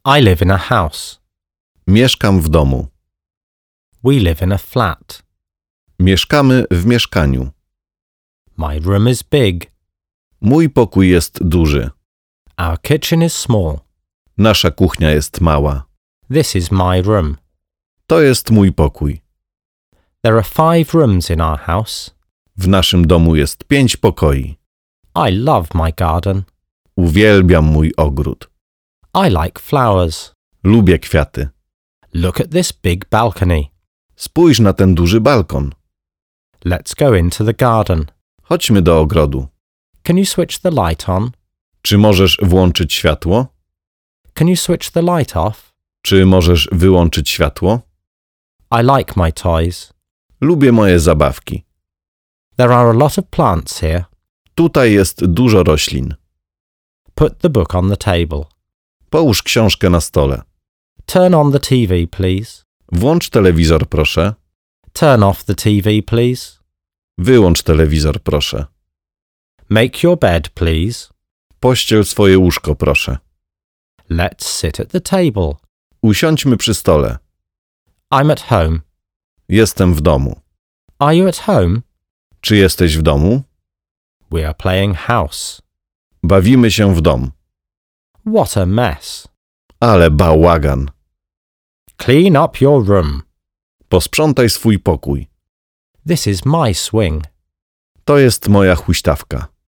I live in a house. Mieszkam w domu. We live in a flat. Mieszkamy w mieszkaniu. My room is big. Mój pokój jest duży. Our kitchen is small. Nasza kuchnia jest mała. This is my room. To jest mój pokój. There are 5 rooms in our house. W naszym domu jest 5 pokoi. I love my garden. Uwielbiam mój ogród. I like flowers. Lubię kwiaty. Look at this big balcony. Spójrz na ten duży balkon. Let's go into the garden. Chodźmy do ogrodu. Can you switch the light on? Czy możesz włączyć światło? Can you switch the light off? Czy możesz wyłączyć światło? I like my toys. Lubię moje zabawki. There are a lot of plants here. Tutaj jest dużo roślin. Put the book on the table. Połóż książkę na stole. Turn on the TV, please. Włącz telewizor, proszę. Turn off the TV, please. Wyłącz telewizor, proszę. Make your bed, please. Pościel swoje łóżko, proszę. Let's sit at the table. Usiądźmy przy stole. I'm at home. Jestem w domu. Are you at home? Czy jesteś w domu? We are playing house. Bawimy się w dom. What a mess. Ale bałagan. Clean up your room. Posprzątaj swój pokój. This is my swing. To jest moja huśtawka.